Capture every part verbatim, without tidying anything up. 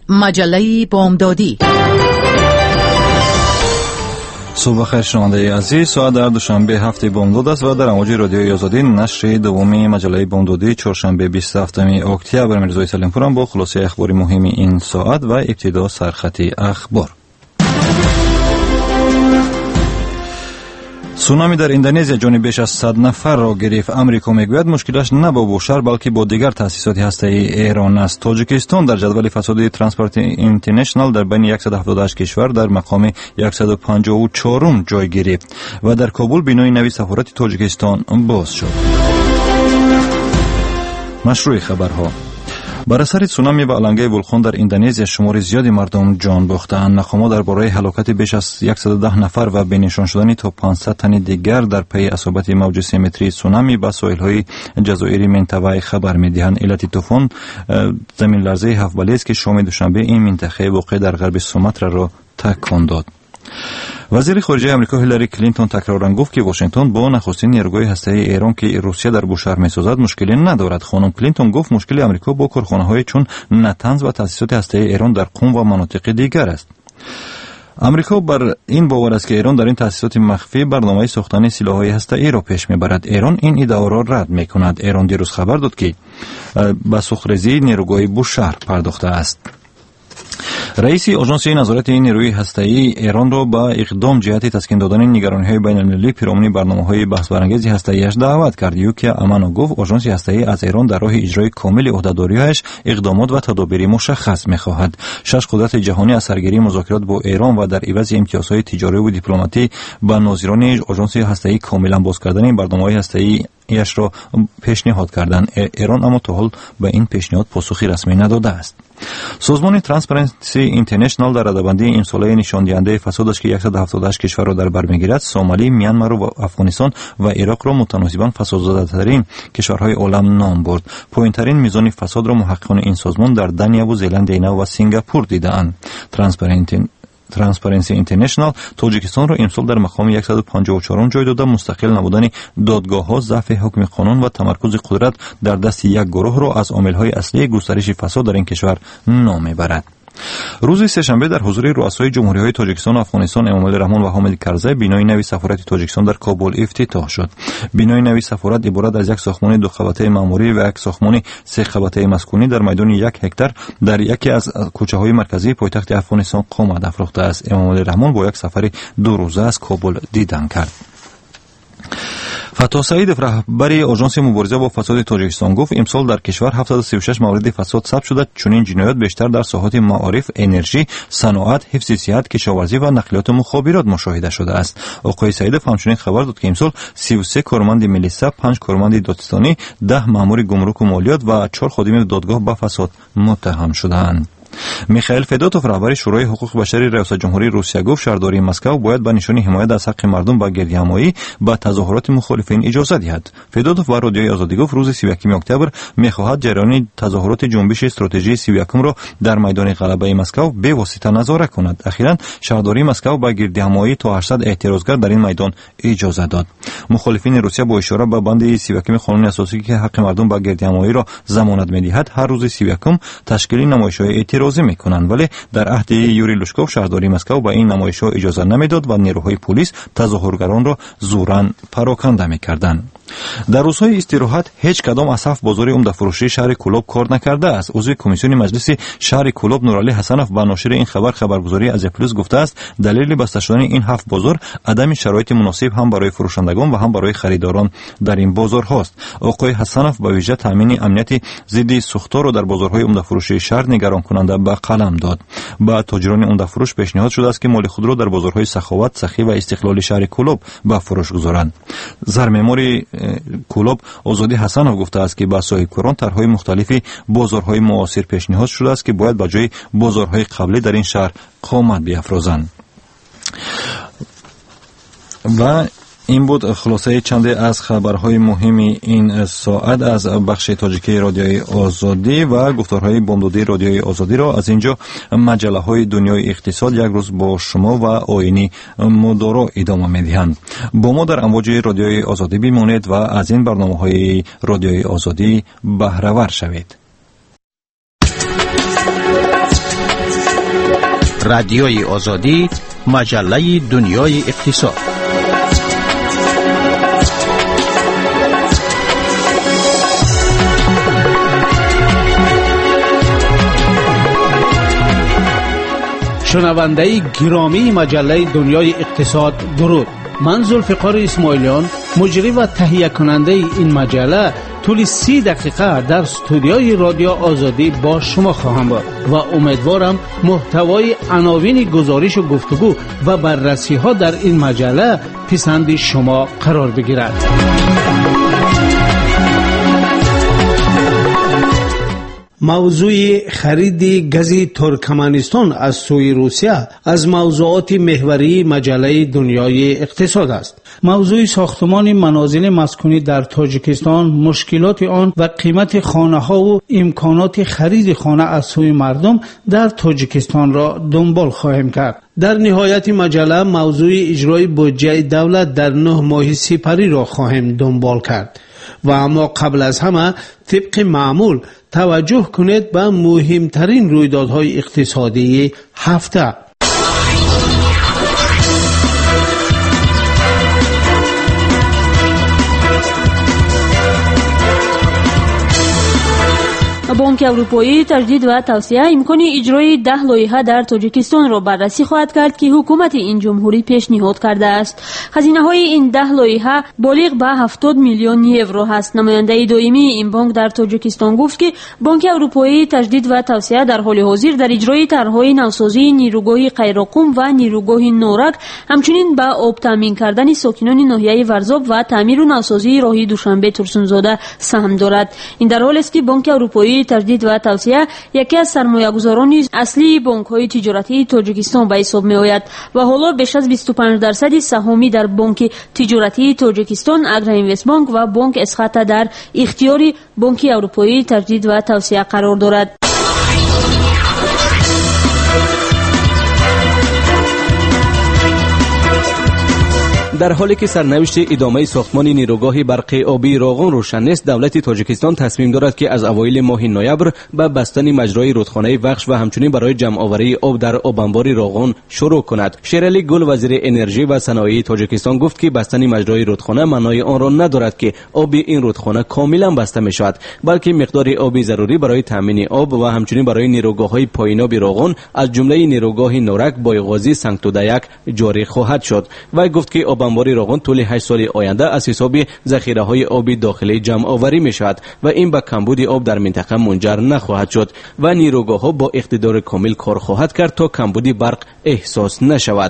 مجله بامدادی. صبح خیر شنونده عزیز، ساعت در دوشنبه هفته بامداد است و در امواج رادیوی آزادی نشر دوم مجله بامدادی چهارشنبه بیست و هفتم اکتبر میرزای سلیمپورم با خلاصه اخباری مهم این ساعت و ابتدا سرخط اخبار. سونامی در اندونزیا جان بیش از صد نفر را گرفت. امریکا میگوید مشکلش نه با بوشهر بلکه با دیگر تأسیسات هسته‌ای ایران است. تاجیکستان در جدول فساد ترانسپارنسی اینترنشنال در بین صد و هفتاد و هشت کشور در مقام صد و پنجاه و چهارم جای گرفت و در کابل بینای نوی سفارت تاجیکستان باز شد. مشروع خبرها: بر اثر سونامی و علنگه ولکان در اندونزیا شمار زیادی مردم جان باختند. نخبگان درباره هلاکت بیش از صد و ده نفر و بینشان شدن تا پانصد تن دیگر در پی اصابت موج سه متری سونامی به ساحل‌های جزایر منطقه خبر می‌دهند. علت طوفان زمین لرزه هفت بله است که شام دوشنبه این منطقه واقع در غرب سوماترا را تکان داد. وزیر خارجه آمریکا هیلاری کلینتون تکرارا گفت که واشنگتن با نخستین نیروگاه هسته‌ای ایران که روسیه در بوشهر می‌سازد مشکلی ندارد. خانم کلینتون گفت مشکل آمریکا با کارخانه‌های چون نتنز و تأسیسات هسته‌ای ایران در قم و مناطق دیگر است. امریکا بر این باور است که ایران در این تأسیسات مخفی برنامه ساختن سلاح‌های هسته‌ای را پیش می‌برد. ایران این ادعا را رد می‌کند. ایران دیروز خبر داد که به سوخت‌ریزی نیروگاه بوشهر پرداخته است. رئیس آژانس نظارت نیروی هسته‌ای ایران را با اقدام جهت تسکین دادن نگرانی‌های بین‌المللی پیرامون برنامه‌های بحث برانگیز هسته‌ایش دعوت کرد. یوکی امانو گفت آژانس هسته‌ای از ایران در راه اجرای کامل عهده‌داری‌هایش اقدامات و تدابیر مشخص می‌خواهد. شش قدرت جهانی از سرگیری مذاکرات با ایران و در عوض امتیازهای تجاری و دیپلماتی با ناظران آژانس هسته‌ای کاملا باز کردن این برنامه‌های هسته‌ای ایش را پیشنهاد کردند. ایران اما تا حال به این پیشنهاد پاسخی رسمی نداده است. سازمان ترانسپارنسی اینترنشنال در ردبندی امساله نشان دهنده فسادش که صد و هفتاد و هشت کشور را در بر میگیرد، سومالی، میانمار و افغانستان و عراق را متناسباً فسادزده‌ترین کشورهای عالم نام برد. پایین‌ترین میزان فساد را محققان این سازمان در دنیا و زلند نو و سنگاپور دیده‌اند. ترانسپارنسی ترانسپارنسی اینترنشنال تاجیکستان را امسال در مقام صد و پنجاه و چهارم جای داده. مستقل نبودن دادگاه‌ها، ضعف حکم قانون و تمرکز قدرت در دست یک گروه را از عامل‌های اصلی گسترش فساد در این کشور نام می‌برد. روز سه‌شنبه در حضور رؤسای جمهوری‌های تاجیکستان و افغانستان امامعلی رحمان و حامد کرزی بینای نوی سفارت تاجیکستان در کابل افتتاح شد. بینای نوی سفارت عبارت از یک ساختمان دو قبطه معماری و یک ساختمان سه قبطه مسکونی در میدان یک هکتار در یکی از کوچه‌های مرکزی پایتخت افغانستان قامت افروخته است. امامعلی رحمان با یک سفر دو روزه از کابل دیدن کرد. فتح سعید رهبر آژانس مبارزه با فساد تاجیکستان گفت امسال در کشور هفتصد و سی و شش مورد فساد ثبت شده. چنین جنایات بیشتر در ساحات معارف، انرژی، صنعت، حفظ صحت، کشاورزی و نقلیات مخابرات مشاهده شده است. آقای سعید همچنین خبر داد که امسال سی و سه کارمند ملیسا، پنج کارمند دادستانی، ده مأمور گمرک و مالیات و چهار خادم دادگاه به فساد متهم شدند. میخائیل فدوتوف رهبر شورای حقوق بشر ریاست جمهوری روسیه گفت شهرداری مسکو باید به نشان حمایت از حق مردم به گردهمایی با تظاهرات مخالفین اجازه دهد. فدوتوف با رادیوی آزادی گفت روز سی و یکم اکتبر میخواهد جریان تظاهرات جنبش استراتژی سی و یکم را در میدان غلبه مسکو به واسطه نظارت کند. اخیراً شهرداری مسکو با گردهمایی تا هشتصد اعتراضگر در این میدان اجازه داد. مخالفین روسیه با اشاره به بند سی و یکم قانون اساسی که حق مردم به گردهمایی را ضمانت می‌دهد هر روز سی و یکم تشکیل نمایش‌های اعتراضی میکنند، ولی در عهد یوری لوشکوف شهرداری مسکو به این نمایش‌ها اجازه نمیداد و نیروهای پلیس تظاهرگران را زوراً پراکنده میکردند. در روزهای استراحت هیچ کدام از هفت بازار عمده فروشی شهر کولوب کار نکرده است. عضو کمیسیون مجلس شهر کولوب نورعلی حسنوف به ناشر این خبر خبرگزاری از پلیس گفته است دلیل بسته شدن این هفت بازار عدم شرایط مناسب هم برای فروشندگان و هم برای خریداران در این بازارها است. آقای حسنوف به ویژه تامین امنیت ضد سوختار را در بازارهای عمده فروشی شهر نگران کننده به قلم داد. با تاجران عمده فروش پیشنهاد شده است که مال خود را در بازارهای سخاوت، سخی و استقلال شهر کولوب به فروش گذارند. زرمموری کولوب آزادی حسنوف گفته است که با صاحبکاران طرح‌های مختلفی بازارهای معاصر پیشنهاد شده است که باید به جای بازارهای قبلی در این شهر قامت بیافرازند. و این بود خلاصه چند از خبرهای مهم این ساعت از بخش تاجیکی رادیوی آزادی و گفتارهای بامدادی رادیوی آزادی را از اینجا مجله های دنیای اقتصاد یک روز با شما و آینی مدارا ادامه میدهند. با ما در امواج رادیوی آزادی بمانید و از این برنامه های رادیوی آزادی بهره ور شوید. رادیوی آزادی، مجله دنیای اقتصاد. شنونده گرامی مجله دنیای اقتصاد، درود. من ذوالفقار اسماعیلیان، مجری و تهیه کننده این مجله، طول سی دقیقه در استودیوی رادیو آزادی با شما خواهم بود و امیدوارم محتوای عناوین گزارش و گفتگو و بررسی ها در این مجله پسند شما قرار بگیرد. موضوع خرید گاز ترکمنستان از سوی روسیه از موضوعات محوری مجله دنیای اقتصاد است. موضوع ساختمان منازل مسکونی در تاجیکستان، مشکلات آن و قیمت خانه ها و امکانات خرید خانه از سوی مردم در تاجیکستان را دنبال خواهیم کرد. در نهایت مجله موضوع اجرای بودجه دولت در نه ماه سپری را خواهیم دنبال کرد. و اما قبل از همه طبق معمول توجه کنید به مهمترین رویدادهای اقتصادی هفته. بانک اروپایی تجدید و توسعه امکان اجرای ده لایحه در تاجیکستان را بررسی خواهد کرد که حکومت این جمهوری پیشنهاد کرده است. هزینه های این ده لایحه بالغ به هفتاد میلیون یورو است. نماینده دائمی این بانک در تاجیکستان گفت که بانک اروپایی تجدید و توسعه در حال حاضر در اجرای طرح‌های نوسازی نیروگاه قیراقم و نیروگاه نورک، همچنین به آب تامین کردن ساکنان ناحیه ورزاب و تعمیر و نوسازی راه دوشنبه ترسونزاده سهم دارد. این در حالی است که بانک اروپایی تجدید و توسعه یکی از سرمایه‌گذاران اصلی بانک‌های تجارتی تاجیکستان به حساب می‌آید و حالا بیش از بیست و پنج درصد سهامی در بانک تجارتی تاجیکستان، اگرا اینوست بانک و بانک اسخاتا در اختیار بانک اروپایی تجدید و توسعه قرار دارد. در حالی که سرنوشت ادامه ساختمان نیروگاه برق آبی راغون روشن نیست، دولت تاجیکستان تصمیم دارد که از اوایل ماه نوامبر به بستن مجرای رودخانه وخش و همچنین برای جمع آوری آب در آب انبار راغون شروع کند. شیرعلی گل، وزیر انرژی و صنایع تاجیکستان، گفت که بستن مجرای رودخانه معنای آن را ندارد که آب این رودخانه کاملا بسته می شود، بلکه مقدار آبی ضروری برای تامین آب و همچنین برای نیروگاه‌های پایین آب راغون از جمله نیروگاه نورک، بایغازی، سنگتودایک جاری خواهد شد. و گفت که آب انبار راغون طول هشت سال آینده از حساب ذخیره‌های آبی داخلی جمع آوری می‌شود و این به کمبود آب در منطقه منجر نخواهد شد و نیروگاه‌ها با اقتدار کامل کار خواهد کرد تا کمبود برق احساس نشود.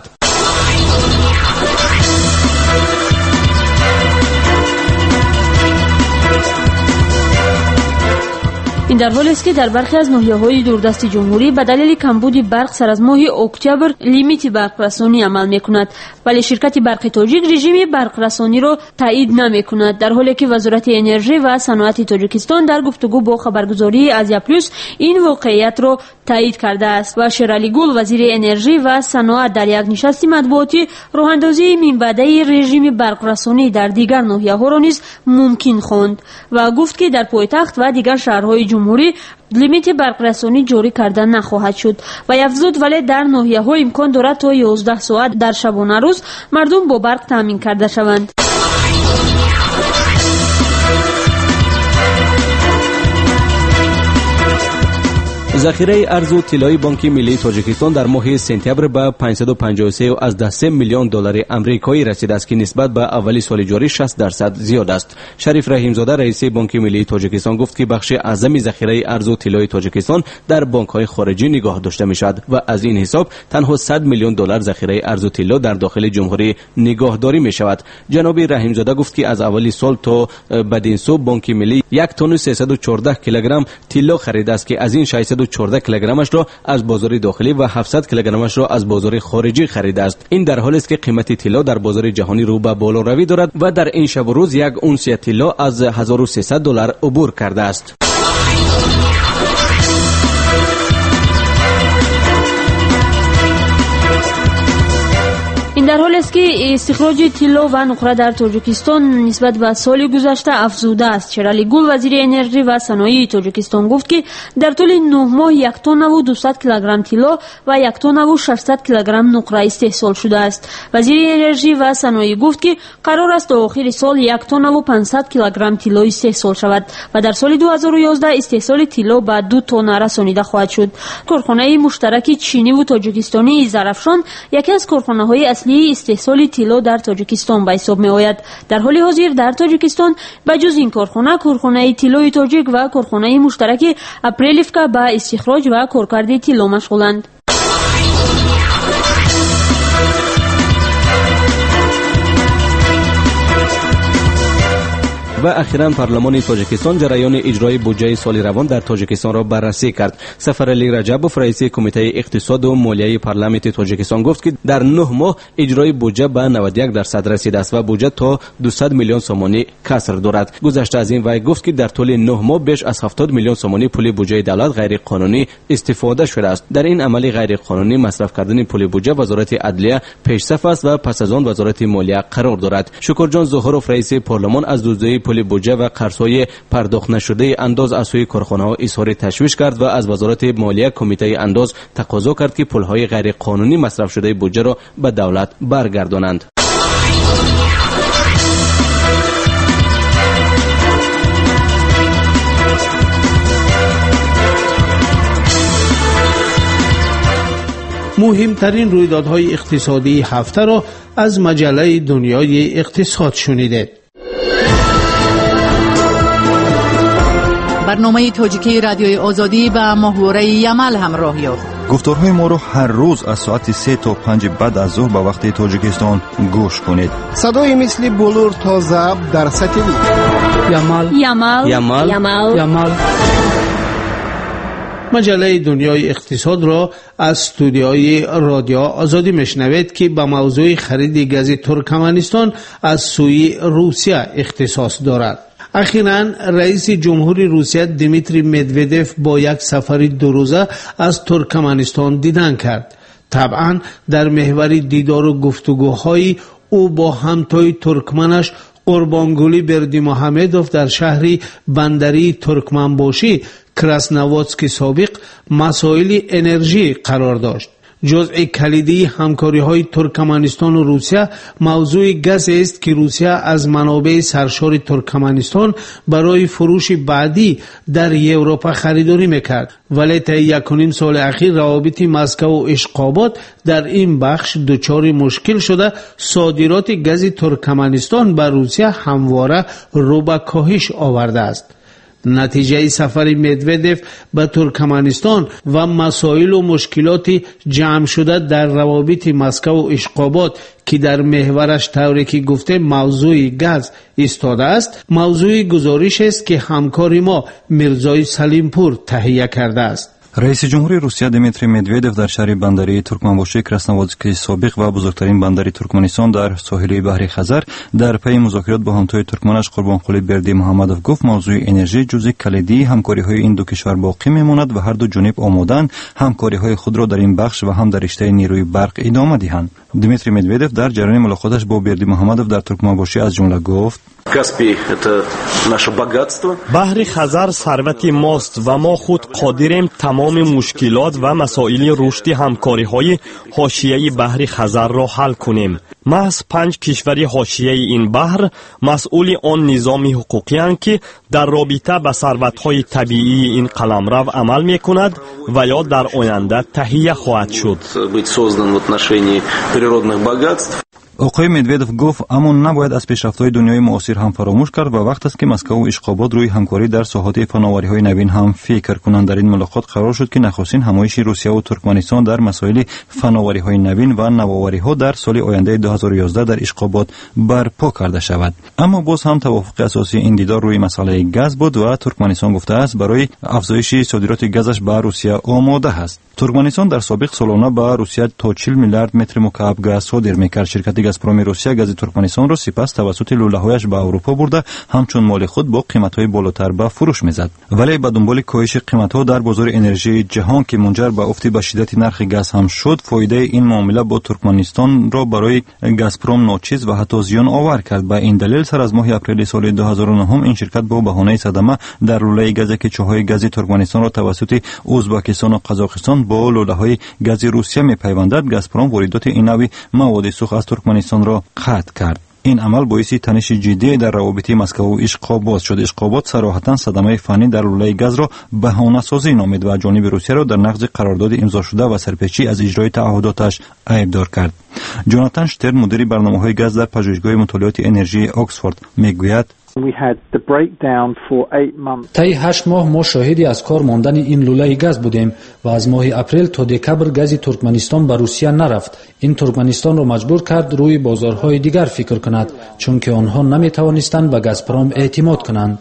این در حالی است که در برخی از ناحیه‌های دوردست جمهوری به دلیل کمبود برق سر از ماه اکتبر لیمیت برق رسانی عمل می‌کند، ولی شرکت برق تاجیک رژیم برق رسانی را تایید نمی‌کند، در حالی که وزارت انرژی و صنعت تاجیکستان در گفتگو با خبرگزاری آزیا پلاس این واقعیت را تایید کرده است. و شیرعلی گل، وزیر انرژی و صنعت، در یک نشست مطبوعاتی راه‌اندازی منبعی رژیم برق رسانی در دیگر ناحیه‌ها را نیز ممکن خواند و گفت که در پایتخت و دیگر شهرهای جمهوری لیمیت برق رسانی جاری کرده نخواهد شد و افزود ولی در ناحیه‌ها امکان دارد تا یازده ساعت در شبانه روز مردم با برق تامین کرده شوند. ذخیره ارز و طلای بانک ملی تاجیکستان در ماه سپتامبر به پانصد و پنجاه و سه از ده میلیون دلار آمریکایی رسیده است که نسبت به اولی سال جاری شصت درصد زیاد است. شریف رحیمزاده، رئیس بانک ملی تاجیکستان، گفت که بخش اعظم ذخیره ارز و طلای تاجیکستان در بانک‌های خارجی نگاه داشته می‌شود و از این حساب تنها صد میلیون دلار ذخیره ارز و طلا در داخل جمهوری نگاهداری می‌شود. جناب رحیمزاده گفت که از اولی سال تا بدین سو بانک ملی یک تن و سیصد و چهارده کیلوگرم طلا خریده است که از این ششصد و چهارده کیلوگرمش را از بازار داخلی و هفتصد کیلوگرمش را از بازار خارجی خریده است. این در حالی است که قیمت طلا در بازار جهانی رو به بالا روی دارد و در این شب و روز یک اونس طلا از هزار و سیصد دلار عبور کرده است. این در در حالی است که استخراج طلا و نقره در تاجیکستان نسبت به سال گذشته افزوده است. شیرالی گل وزیر انرژی و صنایع تاجیکستان گفت که در طول نه ماه یک تن و دویست کیلوگرم طلا و یک تن و ششصد کیلوگرم نقره استحصال شده است. وزیر انرژی و صنایع گفت که قرار است تا آخر سال یک تن و پانصد کیلوگرم طلا استحصال شود و در سال دو هزار و یازده استحصال طلا به دو تن رسانیده خواهد شد. کارخانه مشترک چینی و تاجیکستانی ظرفشان یکی از کارخانه‌های اصلی استحصال طلا در تاجیکستان به حساب می‌آید. در حال حاضر در تاجیکستان به جز این کارخانه، کارخانه طلای تاجیک و کارخانه مشترک اپریلیفکا به استخراج و کارکرد طلا مشغولند. و اخیراً پارلمان تاجیکستان جریان اجرای بودجه سال روان در تاجیکستان را بررسی کرد. سفرعلی رجبوف رئیس کمیته اقتصاد و مالیه پارلمان تاجیکستان گفت که در نه ماه اجرای بودجه به نود و یک درصد رسیده است و بودجه تا دویست میلیون سومانی کسر دارد. گذشته از این وی گفت که در طول نه ماه بیش از هفتاد میلیون سومانی پول بودجه دولت غیر قانونی استفاده شده است. در این عمل غیر قانونی مصرف کردن پول بودجه وزارت عدلیه پیشصف است و پس از آن وزارت مالیه قرار دارد. شکرجان ظهوروف رئیس پارلمان از دزدی پول بودجه و قرض‌های پرداخت نشده انداز از سوی کارخانه‌ها اظهار تشویش کرد و از وزارت مالیه کمیته انداز تقاضا کرد که پول‌های غیر قانونی مصرف شده بودجه را به دولت برگردانند. مهمترین رویدادهای اقتصادی هفته را از مجله دنیای اقتصاد شنیدید. برنامه تاجیکی رادیوی آزادی به ماهواره یمل همراه یافت. گفتارهای ما را هر روز از ساعت سه تا پنج بعد از ظهر به وقت تاجیکستان گوش کنید. صدای مثل بلور تا ضبط در سطح یمل یمل یمل یمل یمل. مجله دنیای اقتصاد را از استودیوی رادیو آزادی میشنوید که به موضوع خرید گاز ترکمنستان از سوی روسیه اختصاص دارد. اخیراً رئیس جمهوری روسیه دیمیتری مدودف با یک سفر دو روزه از ترکمنستان دیدن کرد. طبعاً در محور دیدار و گفتگوهای او با همتای ترکمنش قربانگولی بردیمحمدوف در شهری بندری ترکمنباشی کراسنواتسک سابق مسائل انرژی قرار داشت. جزء کلیدی همکاری‌های ترکمنستان و روسیه موضوع گاز است که روسیه از منابع سرشار ترکمنستان برای فروش بعدی در اروپا خریداری میکرد، ولی تا یک و نیم سال اخیر روابط مسکو و اشقابات در این بخش دچار مشکل شده. صادرات گاز ترکمنستان به روسیه همواره رو به کاهش آورده است. نتیجه سفر مدودف به ترکمنستان و مسائل و مشکلات جمع شده در روابط مسکو و اشقابات که در محورش طوری که گفته موضوع گاز ایستاده است، موضوع گزارش است که همکار ما میرزای سلیمپور تهیه کرده است. رئیس جمهوری روسیه دیمیتری مدودف در شهر بندری ترکمنباشی کراسنواتسک سابق و بزرگترین بندر ترکمنستان در ساحل بحر خزر در پی مذاکرات با همتای ترکمنش قربانقلی بردیمحمدوف گفت موضوع انرژی جزء کلیدی همکاری‌های این دو کشور باقی میماند و هر دو جانب آماده‌اند همکاری‌های خود را در این بخش و هم در رشته نیروی برق ادامه دهند. دیمیتری مدودف در جریان ملاقاتش با بردیمحمدوف در ترکمنباشی از جمله گفت: بحر خزر ثروت ماست و ما خود قادریم تمام مشکلات و مسائل رشد همکاری‌های حاشیه‌ای بحر خزر را حل کنیم. محض پنج کشور حاشیه این بحر مسئول آن نظام حقوقی اند که در رابطه با ثروت‌های طبیعی این قلمرو عمل می‌کند و یا در آینده تهیه خواهد شد. آقای مدودف گفت اما نباید از پیشرفت‌های دنیای معاصر هم فراموش کرد و وقت است که مسکو و اشقابات روی همکاری در ساحات فناوری‌های نوین هم فکر کنند. در این ملاقات قرار شد که نخستین همایش روسیه و ترکمنستان در مسائل فناوری‌های نوین و نوآوری‌ها در سال آینده دو هزار و یازده در اشقابات برپا کرده شود. اما باز هم توافق اساسی این دیدار روی مسئله گاز بود و ترکمنستان گفته است برای افزایش صادرات گازش به روسیه آماده است. ترکمنستان در سابق سالانه به روسیه تا چهل میلیارد متر مکعب گاز صادر می‌کرد. شرکت газпром روسیه گاز ترکمنستان را سپس توسط لوله‌هایش به اروپا برده همچون مال خود با قیمت‌های بالاتر به فروش می‌زد. ولی به دنبال کاهش قیمت‌ها در بازار انرژی جهان که منجر به افت به شدت نرخ گاز هم شد، فایده این معامله با ترکمنستان را برای گازپروم ناچیز و حتی زیان آور کرد. به این دلیل سر از ماه اپریل سال دو هزار و نه این شرکت با بهانه صدمه در لوله گازی که چاهای گازی ترکمنستان را توسط ازبکستان و قزاقستان با لوله‌های گاز روسیه می‌پیوندد، گازپروم واردات این نوع مواد سوخت از ترکمنستان را قطع کرد. این عمل باعث تنش جدی در روابط مسکو و اشقابات شد. اشقابات صراحتاً صدمه فنی در لوله گاز را بهانه‌سازی نامید و جانب روسیه را در نقض قرارداد امضا شده و سرپیچی از اجرای تعهداتش عیبدار کرد. جوناتان شترن مدیر برنامه‌های گاز در پژوهشگاه مطالعات انرژی آکسفورد میگوید طی هشت ماه ما شاهدی از کار ماندن این لوله گاز بودیم و از ماه اپریل تا دکبر گاز ترکمنستان به روسیه نرفت. این ترکمنستان را مجبور کرد روی بازارهای دیگر فکر کند چون که آنها نمی توانستند به گازپروم اعتماد کنند.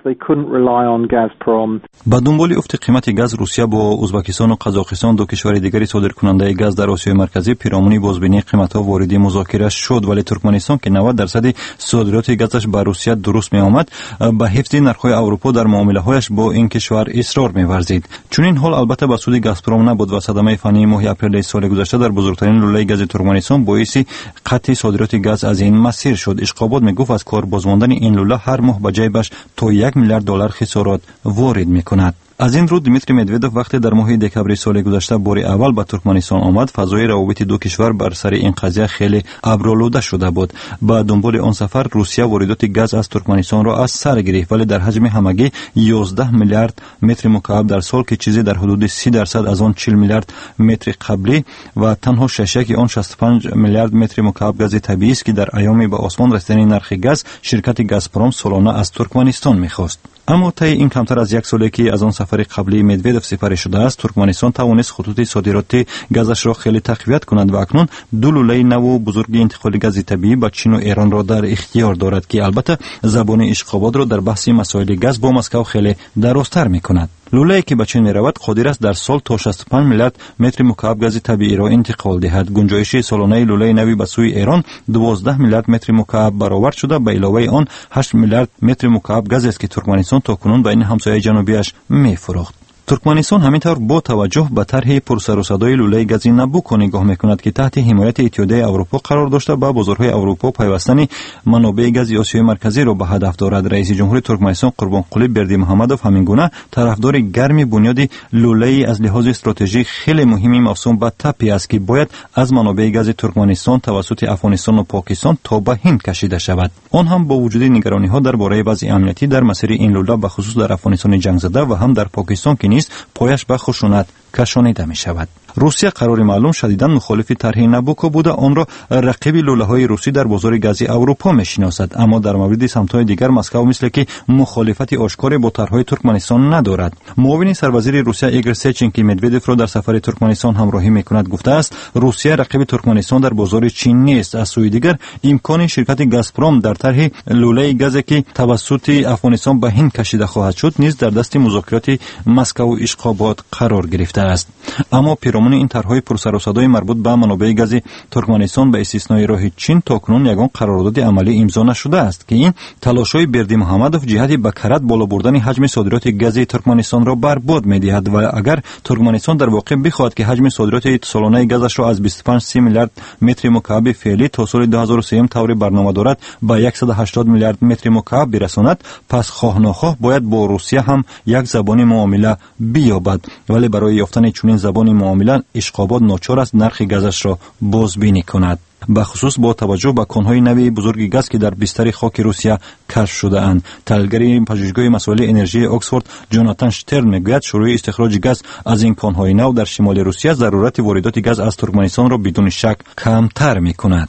با دنبال افت قیمت گاز، روسیه با ازبکستان و قزاقستان دو کشور دیگری صادرکننده گاز در آسیای مرکزی پیرامون بازبینی قیمت‌ها وارد مذاکره شد، ولی ترکمنستان که نود درصد صادرات گازش به روسیه درست می آمد به حفظ نرخ‌های اروپا در معامله‌هایش با این کشور اصرار می‌ورزید. چون این حال البته به سود گازپروم نبود و صدمه فنی ماه اپریل سال گذشته در بزرگترین لوله گاز ترکمنستان باعث قطع صادرات گاز از این مسیر شد. اشقابات میگفت از کار بازماندن این لوله هر ماه به جیبش تا یک میلیارد دلار خسارات وارد می‌کند. از این رو دیمیتری مدودوف وقتی در ماه دکبر سال گذشته بار اول به ترکمنستان آمد، فضای روابط دو کشور بر سر این قضیه خیلی ابرآلوده شده بود. با دنبال آن سفر روسیه واردات گاز از ترکمنستان را از سر گرفت، ولی در حجم همگی یازده میلیارد متر مکعب در سال که چیزی در حدود سی درصد از آن چهل میلیارد متر قبلی و تنها شش آن شصت و پنج میلیارد متر مکعب گاز طبیعی است که در ایام به آسمان رسیدن نرخ گاز شرکت گازپروم سالانه از ترکمنستان می‌خواست. اما طی این کمتر از یک سالی که از آن سفر قبلی مدودوف سپری شده است، ترکمنستان توانست خطوط صادرات گازش را خیلی تقویت کند و اکنون دو لوله نو و بزرگ انتقال گاز طبیعی با چین و ایران را در اختیار دارد که البته زبان اشقابات را در بحث مسائل گاز با مسکو خیلی درازتر می‌کند. لوله‌ای که به چین می‌رود قادر است در سال تا شصت و پنج میلیارد متر مکعب گاز طبیعی را انتقال دهد. گنجایش سالانه لوله نوی به سوی ایران دوازده میلیارد متر مکعب برآورد شده، به علاوه آن هشت میلیارد متر مکعب گاز است که ترکمنستان تاکنون به این همسایه جنوبیش می‌فروخت. ترکمنستان همینطور با توجه به طرح پرسر و صدای لوله گازی نبوکو نگاه میکند که تحت حمایت اتحادیه اروپا قرار داشته به بازارهای اروپا پیوستن منابع گاز آسیای مرکزی را به هدف دارد. رئیس جمهور ترکمنستان قربانقلی بردیمحمدوف همینگونه طرفدار گرم بنیاد لوله از لحاظ استراتژیک خیلی مهمی موسوم به تپی است که باید از منابع گاز ترکمنستان توسط افغانستان و پاکستان تا به هند کشیده شود. آن هم با وجود نگرانی‌ها درباره وضع امنیتی در مسیر این لوله به خصوص در افغانستان جنگ زده و هم در پاکستان که نیست پایش به خشونت کشانیده می شود. روسیه قرار معلوم شدیداً مخالف طرح نبوکو بوده، آن را رقیب لوله‌های روسی در بازار گازی اروپا می‌شناسد. اما در مورد سمت‌های دیگر مسکو مثل که مخالفت آشکاری با طرح‌های ترکمنستان ندارد. معاون سروزیر روسیه ایگور سچین که مدودوف را در سفر ترکمنستان همراهی می‌کند گفته است روسیه رقیب ترکمنستان در بازار چین نیست. از سوی دیگر امکان شرکت گازپروم در طرح لوله گازی که توسط افغانستان به هند کشیده خواهد شد نیز در دست مذاکرات مسکو و اشقابات قرار گرفته است. اما پیرامون این طرح‌های پرسر و صدای مربوط به منابع گاز ترکمنستان به استثنای راه چین تاکنون یگان قرارداد عملی امضا نشده است که این تلاش‌های بردیمحمدوف جهت به کرد بالا بردن حجم صادرات گاز ترکمنستان را برباد می‌دهد و اگر ترکمنستان در واقع بخواهد که حجم صادرات سالانه گازش را از بیست و پنج تا سی میلیارد متر مکعب فعلی تا سال دو هزار و سه طور برنامه دارد به صد و هشتاد میلیارد متر مکعب برساند، پس خواه ناخواه باید با روسیه هم یک زبان معامله بیابد. ولی برای یافتن چنین زبان معامله اشقابات ناچار است نرخ گازش را بازبینی کند، به خصوص با توجه به کانهای نوی بزرگ گاز که در بستر خاک روسیه کشف شده اند. تحلیلگر پژوهشگاه مسائل انرژی آکسفورد جوناتان شترن میگوید شروع استخراج گاز از این کانهای نو در شمال روسیه ضرورت واردات گاز از ترکمنستان را بدون شک کمتر میکند.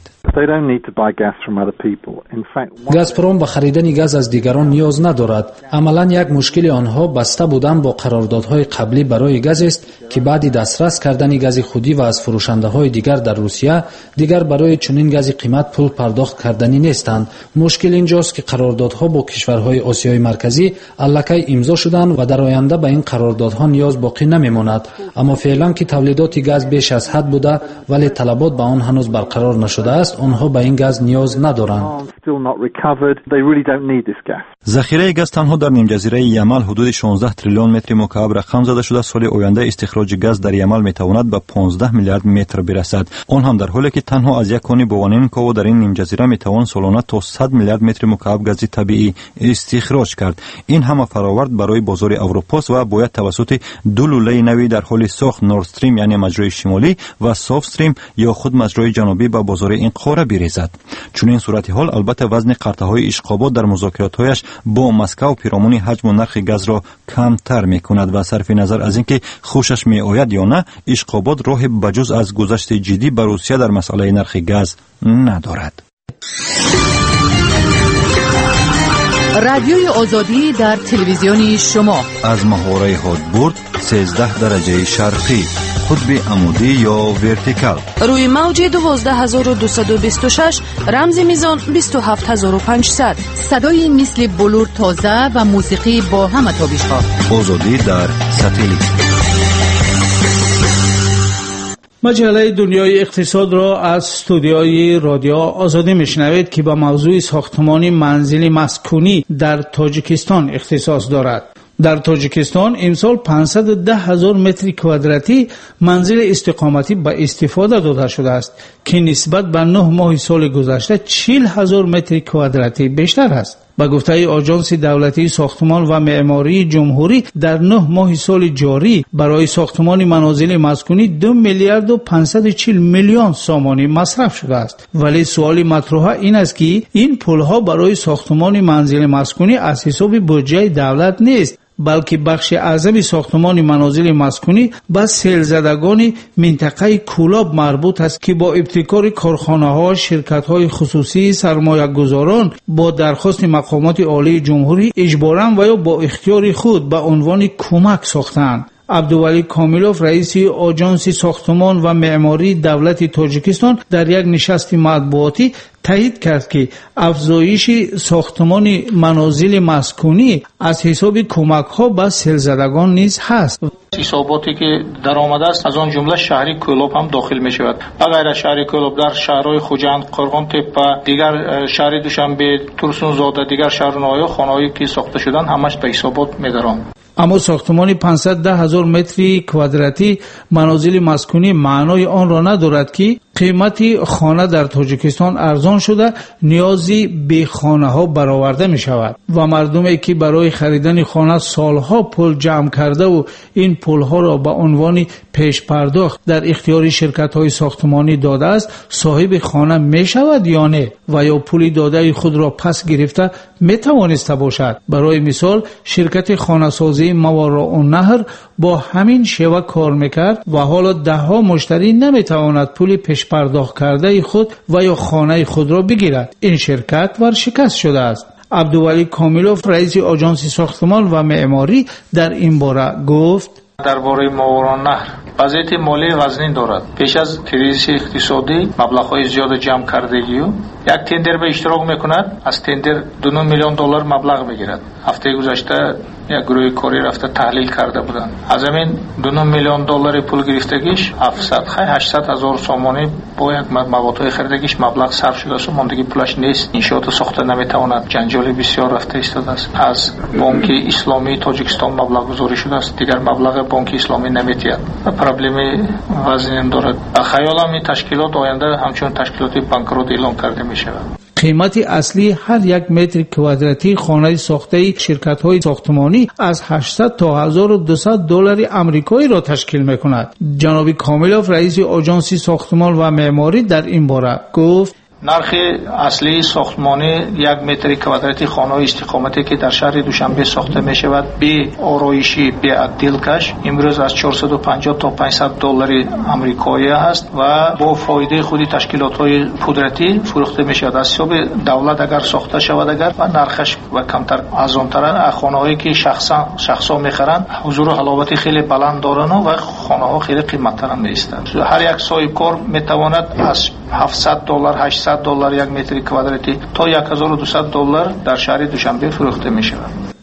گازپروم به خریدن گاز از دیگران نیاز ندارد. عملاً یک مشکل آنها بسته بودن با قراردادهای قبلی برای گاز است که بعد دسترس کردن گاز خودی و از فروشنده‌های دیگر در روسیه دیگر برای چنین گاز قیمت پول پرداخت کردنی نیستند. مشکل اینجاست که قراردادها با کشورهای آسیای مرکزی الکی امضا شدند و در آینده به این قراردادها نیاز باقی نمیماند. اما فعلا که تولیدات گاز بیش از حد بوده ولی طلبات به آن هنوز برقرار نشده است، آنها به این گاز نیاز ندارند. ذخیره گاز تنها در نیم جزیره یمل حدود شانزده تریلیون متر مکعب رقم زده شده. سال آینده استخراج گاز در یمل میتواند به پانزده میلیارد متر برسد. آن هم در حالی که تنها از یک کانی بوانین کوو در این نیم جزیره میتوان سالانه تا صد میلیارد متر مکعب گاز طبیعی استخراج کرد. این همه فراورد برای بازار اروپا و باید توسط دو لوله نوی در حال ساخت نورد استریم یعنی مجرای شمالی و ساوت استریم یا خود مجرای جنوبی به بازار این قاره بریزد. چون این صورت حال البته وزن قرطه‌های اشغابات در مذاکرات‌هایش با مسکو پیرامون حجم و نرخ گاز را کمتر می‌کند و صرف نظر از اینکه خوشش می‌آید یا نه اشغابات راه بجز از گذشت جدی بر روسیه در مسئله نرخ گاز ندارد. رادیوی آزادی در تلویزیون شما از محوره هادبورد سیزده درجه شرقی، قطب عمودی یا ورتیکال، روی موج دوازده هزار و دویست و بیست و شش، رمز میزان بیست و هفت هزار و پانصد. صدای مثل بلور تازه و موسیقی با همه تابش‌ها. آزادی در ساتلیت. مجله دنیای اقتصاد را از استودیوی رادیو آزادی میشنوید که با موضوع ساختمان منزل مسکونی در تاجیکستان اختصاص دارد. در تاجیکستان امسال پانصد و ده هزار متر کوادراتی منزل استقامتی به استفاده داده شده است که نسبت به نه ماه سال گذشته چهل هزار متر کوادراتی بیشتر است. با گفته آژانس دولتی ساختمان و معماری جمهوری در نه ماه سال جاری برای ساختمان منازل مسکونی دو میلیارد و پانصد و چهل میلیون سامانی مصرف شده است. ولی سوال مطرح این است که این پولها برای ساختمان منزل مسکونی از حساب بودجه دولت نیست، بلکه بخش اعظم ساختمان منازل مسکونی به سیلزدگان منطقه کولاب مربوط است که با ابتکار کارخانه‌ها، شرکت‌های خصوصی، سرمایه‌گذاران با درخواست مقامات عالی جمهوری اجباراً و یا با اختیار خود به عنوان کمک ساختند. عبدولی کامیلوف رئیس آژانس ساختمان و معماری دولت تاجیکستان در یک نشست مطبوعاتی تایید کرد که افزایش ساختمان منازل مسکونی از حساب کمک‌ها به سیلزدگان نیز هست. حساباتی که درآمد است از آن جمله شهری کولاب هم داخل می شود. بغیر شهر کولاب در شهرهای خوجند، قرغان تپه، دیگر شهر دوشنبه، ترسون زاده، دیگر شهرهای خانه‌ای که ساخته شدن همش به حسابات می درآمد. اما ساختمان پانصد و ده هزار متر کوادراتی منازل مسکونی معنای آن را ندارد که قیمت خانه در تاجیکستان ارزان شده نیازی به خانه ها برآورده می شود و مردمی که برای خریدن خانه سالها پول جمع کرده و این پول ها را به عنوان پیش پرداخت در اختیار شرکت های ساختمانی داده است صاحب خانه می شود یا نه و یا پول داده خود را پس گرفته می توانسته باشد. برای مثال شرکت خانه سازی ماوراءالنهر با همین شیوه کار میکرد و حالا ده ها مشتری نمیتواند پول پیش پرداخت کرده خود و یا خانه خود را بگیرد. این شرکت ورشکست شده است. عبدولی کامیلوف رئیس آژانس ساختمان و معماری در این باره گفت: درباره ماوراءالنهر وضعیت مالی وزنین دارد. پیش از کریزیس اقتصادی مبلغ‌های زیاد جمع کردگی و یک تندر به اشتراک میکند، از تندر دو میلیون دلار مبلغ میگیرد. هفته گذشته یک گروه کاری رفته تحلیل کرده بودند. از همین دو میلیون دلار پول گرفتگیش هفتصد هشتصد هزار سامانی با یک موادهای خریدگیش مبلغ صرف شده است و ماندگی پولش نیست. انشاءات ساخته نمیتواند. جنجال بسیار رفته ایستاده است. از بانک اسلامی تاجیکستان مبلغ گذاری شده است. دیگر مبلغ بانک اسلامی نمیتید. پرابلمی وزنین دارد. خیالم این تشکیلات آینده همچون تشکیلات بانکرات اعلام کرده می شود. قیمت اصلی هر یک متر کوادراتی خانه ساخته شرکت‌های ساختمانی از هشتصد تا هزار و دویست دلار آمریکایی را تشکیل می‌کند. جناب کامیلوف رئیس آژانس ساختمان و معماری در این باره گفت: نرخ اصلی ساختمانی یک متر کوادراتی خانه استقامتی که در شهر دوشنبه ساخته می شود به آرایشی به دلکش امروز از چهارصد و پنجاه تا پانصد دلار آمریکایی است و با فایده خودی تشکیلات های پودرتی فروخته می شود. از حساب دولت اگر ساخته شود اگر و نرخش و کمتر ارزان‌تر خانه هایی که شخصا شخصا می خرند حضور و حلاوت خیلی بلند دارند و خانه ها خیلی قیمت‌تر نیستند. هر یک صاحب کار می تواند از هفتصد دلار هشتصد دلار یک متر کوادراتی تا هزار و دویست دلار در شهر دوشنبه فروخته می شود.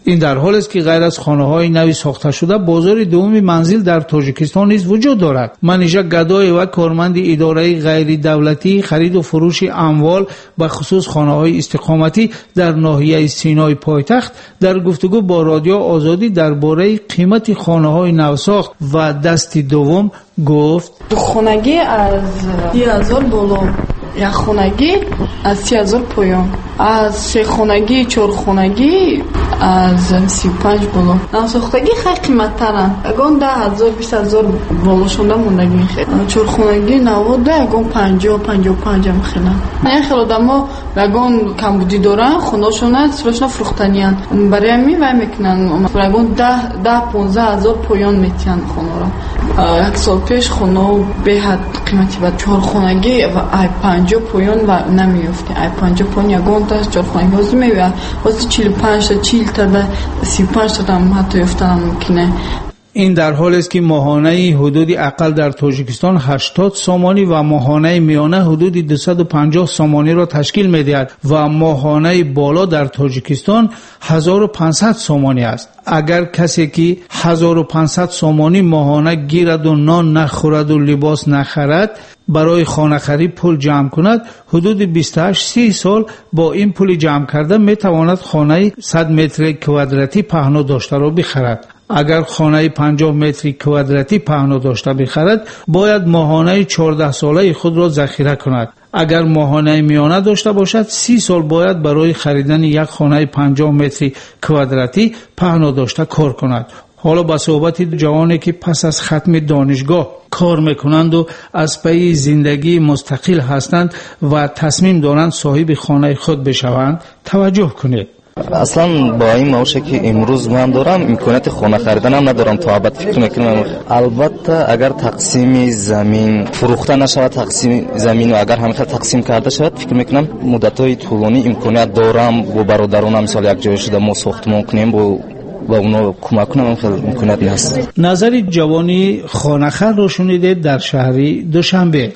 این در حالی است که غیر از خانه‌های نوی ساخته شده بازار دوم منزل در تاجیکستان نیز وجود دارد. منیژه گدای و کارمند اداره غیر دولتی خرید و فروش اموال به خصوص خانه‌های استقامتی در ناحیه سینای پایتخت در گفتگو با رادیو آزادی درباره قیمت خانه‌های نوساخت و دست دوم گفت: خانگی از سی هزار بالا، یک خانگی از سی هزار پایان، از سه خانگی چهار خانگی از سی و پنج بالا. نوساختگی خیلی قیمت ترن، اگون ده هزار بیست هزار بالا شونده موندگی خیلی. چهار خانگی نود اگون پنجاه پنجاه و پنج هم خیلی. نه خیلی آدما اگون کمبودی دارن خونه‌شون سرشون فروختنیان برای همین وای میکنن. اگون ده ده پانزده هزار پایان میتونن خونه را. یک سال پیش خونه به حد قیمتی بود چهار خانگی و ای پنجاه پایان و نمیافته. ای پنجاه پایان یگان تا چهار خانگی واسه میوه واسه چهل و پنج تا چهل تا سی و پنج تا هم حتی یافتن ممکنه. این در حالی است که ماهانه حدود اقل در تاجیکستان هشتاد سامانی و ماهانه میانه حدود دویست و پنجاه سامانی را تشکیل می‌دهد و ماهانه بالا در تاجیکستان هزار و پانصد سامانی است. اگر کسی که هزار و پانصد سامانی ماهانه گیرد و نان نخورد و لباس نخرد برای خانه خرید پول جمع کند، حدود بیست و هشت سی سال با این پول جمع کرده میتواند خانه صد متر کوادراتی پهنا داشته را بخرد. اگر خانه پنجاه متر کوادراتی پهنا داشته بخرد باید ماهانه چهارده ساله خود را ذخیره کند. اگر ماهانه میانه داشته باشد سی سال باید برای خریدن یک خانه پنجاه متر کوادراتی پهنا داشته کار کند. حالا با صحبت جوانی که پس از ختم دانشگاه کار میکنند و از پی زندگی مستقل هستند و تصمیم دارند صاحب خانه خود بشوند توجه کنید. اصلا با این معاشه که امروز من دارم امکانیت خانه خریدن هم ندارم. تا ابد فکر میکنم البته اگر تقسیم زمین فروخته نشود، تقسیم زمین و اگر همین تقسیم کرده شود فکر میکنم مدت‌های طولانی امکانیت دارم با برادرانم مثلا یک جای شده ما ساختمان کنیم با و اونا کمک کنم. خیلی امکانیت هست. نظر جوانی خانه‌خر رو شنیدید در شهر دوشنبه.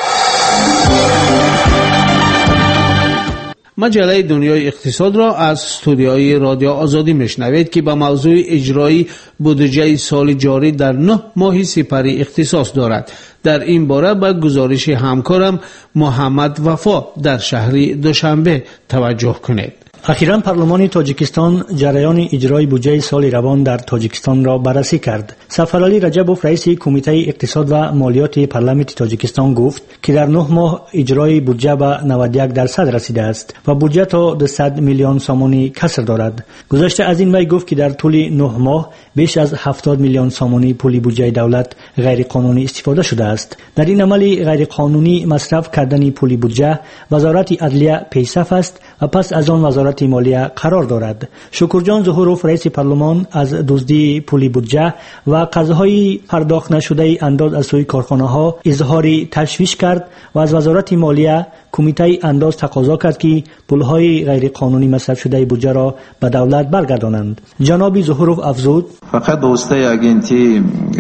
مجله دنیای اقتصاد را از استودیوی رادیو آزادی میشنوید که به موضوع اجرای بودجه سال جاری در نه ماه سپری اختصاص دارد. در این باره به گزارش همکارم محمد وفا در شهر دوشنبه توجه کنید. اخیراً پارلمان تاجیکستان جریان اجرای بودجه سال روان در تاجیکستان را بررسی کرد. سفرعلی رجبوف رئیس کمیته اقتصاد و مالیات پارلمان تاجیکستان گفت که در نه ماه اجرای بودجه به نود و یک درصد رسیده است و بودجه تا دویست میلیون سامانی کسر دارد. گذشته از این وی گفت که در طول نه ماه بیش از هفتاد میلیون سامانی پول بودجه دولت غیر قانونی استفاده شده است. در این عمل غیر قانونی مصرف کردن پول بودجه وزارت عدلیه پیشرفت است و پس از آن وزارت مالیه قرار دارد. شکرجان ظهوروف رئیس پارلمان از دزدی پول بودجه و قرضهای پرداخت نشده انداز از سوی کارخانه‌ها اظهار تشویش کرد و از وزارت مالیه کمیته انداز تقاضا کرد که پولهای غیر قانونی مصرف شده بودجه را به دولت برگردانند. جناب ظهوروف افزود: فقط واسطه اگنتی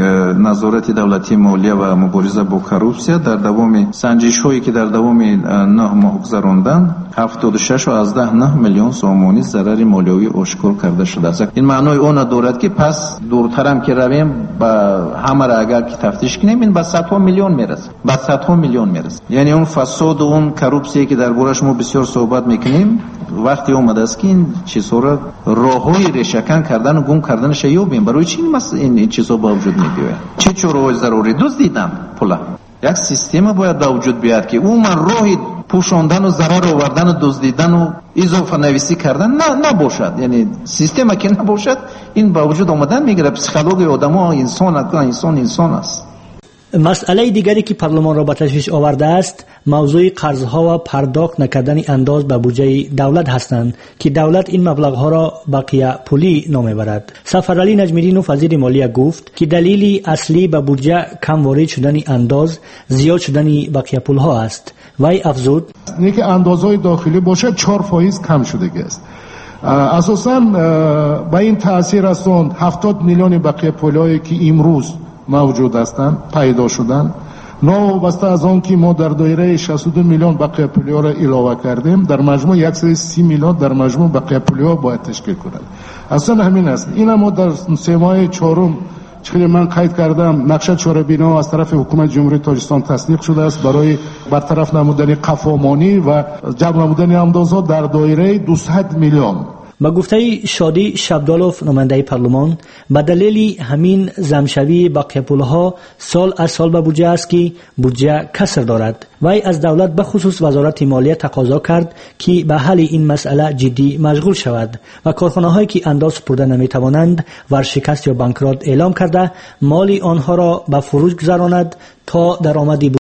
نظارت دولتی مالیه و مبارزه با کروپسیا در دوام سنجش‌هایی که در دوام نه ماه گذراندن هفتاد و شش و از ده نه میلیون سامانی ضرر مالیوی آشکار کرده شده است. این معنای اون دارد که پس دورتر هم که رویم با همه را اگر که تفتیش کنیم این به صدها میلیون میرسه. به صدها میلیون میرسه. یعنی اون فساد و اون کروپسیایی که دربارش ما بسیار صحبت میکنیم وقتی اومده است که این چیزها را راههای ریشه‌کن کردن و گم کردنش یابیم. برای چی این این چیزا با وجود میاد؟ چه چرا ضروری دزدیدن پولا؟ یک سیستم باید با وجود بیاد که اون من راهی پوشاندن و ضرر آوردن و دزدیدن و اضافه نویسی کردن نه نباشد. یعنی سیستم که نباشد این با وجود آمدن میگیره. پسیکولوژی آدم‌ها انسان انسان انسان است. مسئله دیگری که پارلمان را به تشویش آورده است موضوع قرضها و پرداخت نکردن انداز به بودجه دولت هستند که دولت این مبلغها را بقیه پولی نام میبرد. سفرعلی نجمیدینوف وزیر مالیه گفت که دلیل اصلی به بودجه کم وارد شدن انداز زیاد شدن بقیه پولها است. وی افزود: اینکه اندازهای داخلی باشد چهار فایز کم شده است. اساساً با این تاثیر است اون هفتاد میلیون بقیه پولایی که امروز موجود هستند پیدا شدن نوابسته از آن که ما در دایره شصت و دو میلیون بقیه پولیا را اضافه کردیم، در مجموع صد و سی میلیون در مجموع بقیه پولیا باید تشکیل کند. اصلا همین است. این ما در سه ماه چهارم چون من قید کردم نقشه چهاربینا از طرف حکومت جمهوری تاجیکستان تصدیق شده است برای برطرف نمودن قفامانی و جمع نمودن اندازها در دایره دویست میلیون. با گفته شادی شبدالوف نماینده پارلمان، به دلیل همین زمشوی بقیه پولها سال از سال به بودجه است که بودجه کسر دارد. وی از دولت به خصوص وزارت مالیه تقاضا کرد که به حل این مسئله جدی مشغول شود و کارخانه هایی که انداز سپرده نمی توانند ورشکست یا بانکرات اعلام کرده مال آنها را به فروش گذراند تا درآمدی